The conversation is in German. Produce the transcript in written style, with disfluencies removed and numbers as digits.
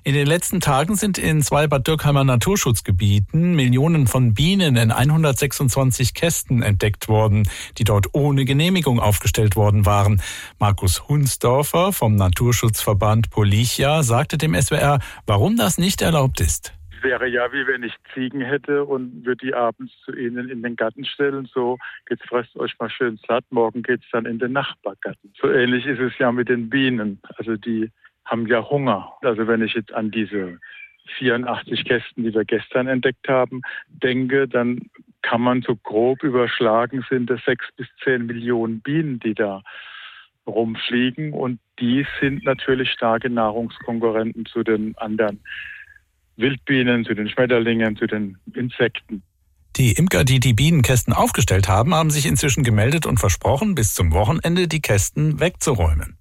In den letzten Tagen sind in 2 Bad Dürkheimer Naturschutzgebieten Millionen von Bienen in 126 Kästen entdeckt worden, die dort ohne Genehmigung aufgestellt worden waren. Markus Hunsdorfer vom Naturschutzverband Polichia sagte dem SWR, warum das nicht erlaubt ist. Wäre ja, wie wenn ich Ziegen hätte und würde die abends zu ihnen in den Garten stellen. So, jetzt fresst euch mal schön satt, morgen geht's dann in den Nachbargarten. So ähnlich ist es ja mit den Bienen. Also die haben ja Hunger. Also wenn ich jetzt an diese 84 Kästen, die wir gestern entdeckt haben, denke, dann kann man so grob überschlagen, sind es 6 bis 10 Millionen Bienen, die da rumfliegen. Und die sind natürlich starke Nahrungskonkurrenten zu den anderen Wildbienen, zu den Schmetterlingen, zu den Insekten. Die Imker, die die Bienenkästen aufgestellt haben, haben sich inzwischen gemeldet und versprochen, bis zum Wochenende die Kästen wegzuräumen.